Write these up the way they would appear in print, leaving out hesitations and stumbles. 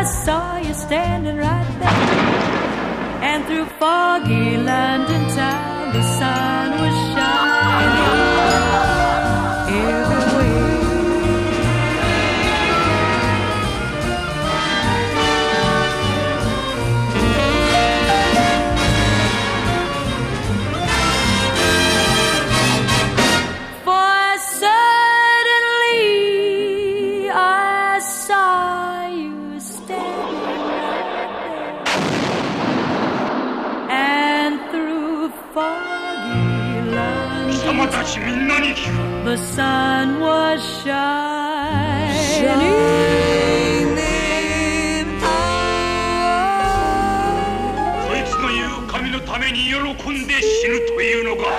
saw you standing right there. And through foggy London town, the sun was shining everywhere. For suddenly I saw you standing right there. And through foggy London, the sun was shining. そいつの言う神のために喜んで死ぬというのか。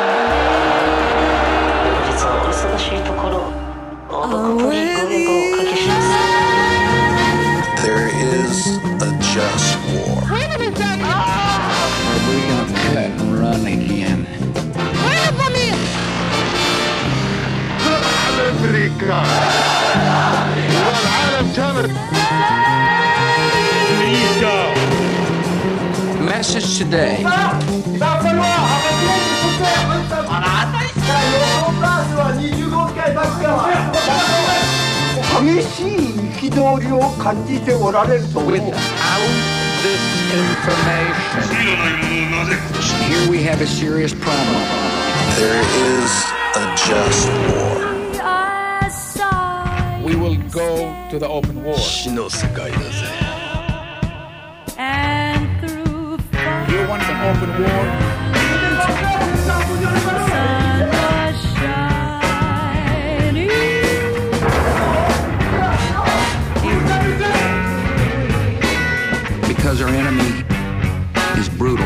実はお忙しいところ誠にご迷惑をおかけします。 There is a just war. Are we gonna cut and run again? Message today. 激しい憤りを感じておられると思う。 Without this information, here we have a serious problem. There is a just war. I saw We will go to the open war. 死の世界だぜ。 and through foggy You want an open war? the sun was shining. Because our enemy is brutal.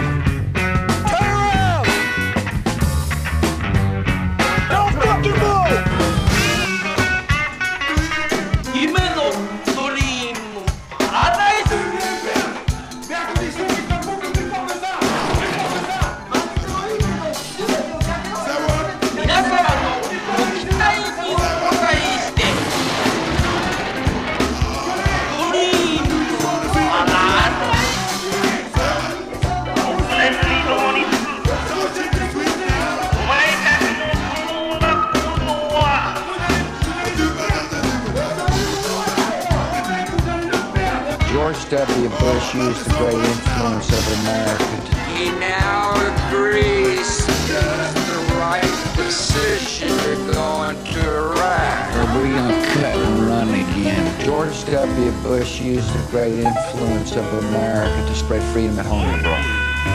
George W. Bush used the great influence of America. He now agrees that's the right decision. We're going to Iraq. Are we going to cut and run again? George W. Bush used the great influence of America to spread freedom at home abroad.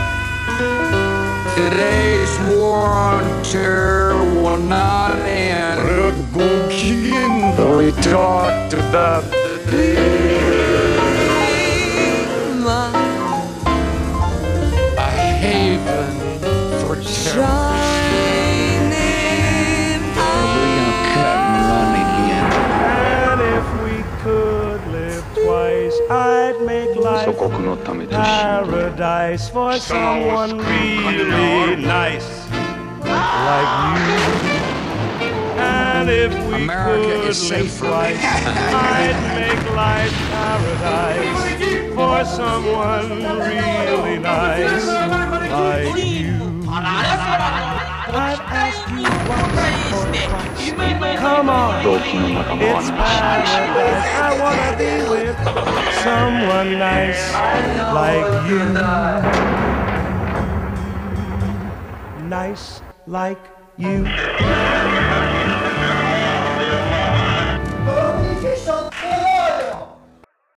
Today's war on terror will not end. We talked about a haven for shining. Are we gonna cut and run again? And if we could live twice, I'd make life paradise for someone really nice like you. And if we America could is live safer. twice, I'd make life paradise for someone really nice like you. I'd ask you once, come on, it's paradise. I wanna be with someone nice like you. Nice like you.